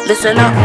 Listen up.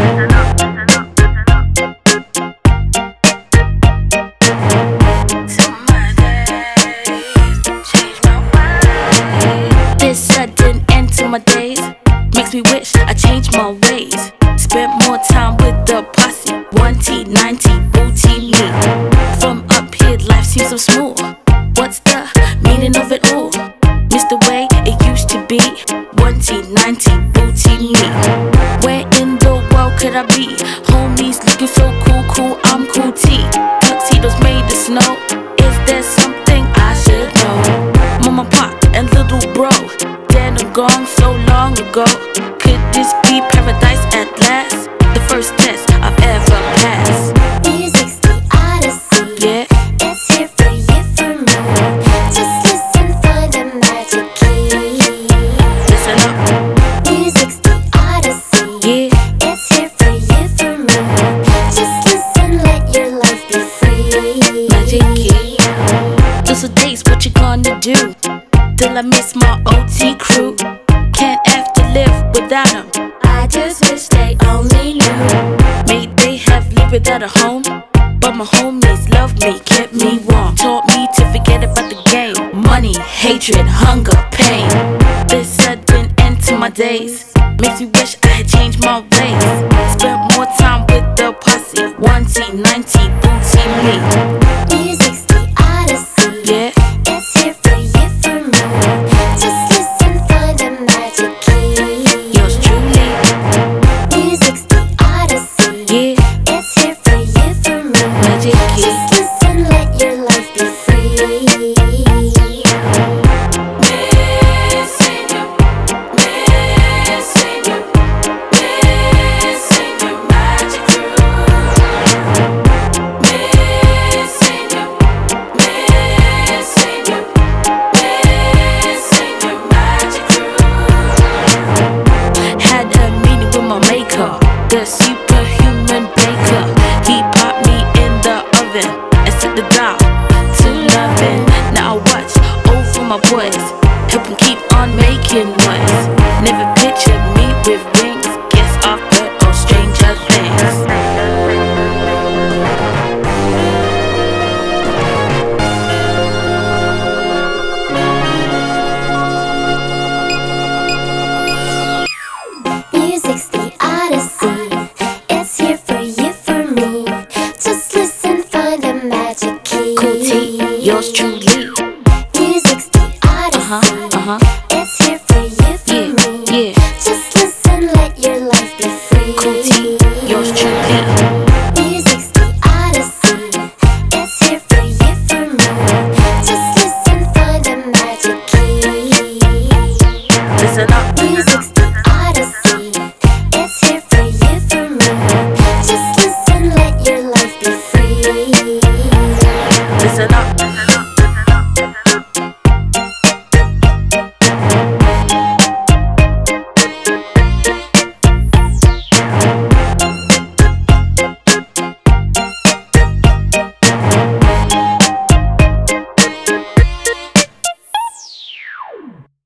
This sudden end to my days makes me wish I changed my ways. Spent more time with the posse, 1T, 90, booty me. From up here, life seems so small. What's the meaning of it all? Missed the way it used to be, 1T, 90, booty me. Where in the world could I be? Homies looking so cool, I'm cool T. Tuxedos made of snow. Is there something I should know? Mama, pop, and little bro, dead and gone so long ago. Could this be paradise at last? The first test I've ever passed. Music's the odyssey. Yeah. It's here for you, for me. Just listen for the magic key. Listen up. Music's the odyssey. Yeah. It's here for you, for me. Just listen, let your life be free. Magic key. Those are days, what you gonna do? Till I miss my OT crew. Can't have to live without them. I just wish they only knew. May they have lived without a home, but my homies loved me, kept me warm. Taught me to forget about the game. Money, hatred, hunger, pain. This sudden end to my days makes me wish I had changed my ways. Spent more time with the posse, 1T, 90, booty me. Music's the odyssey. Yeah. It's here for you, for me. Just listen for the magic key. Yours truly. Music's the odyssey. Yeah. It's here for you, for me. Magic key. Just listen, let your life be free. Had a meeting with my maker, the superhuman baker. He popped me in the oven and set the dial to loving. Now I watch over my boys, help them keep on making noise. Never pictured me with wings, guess I've heard all stranger things. Music's the odyssey. It's here for you, for me. Just listen for the magic key. Cool T, yours truly.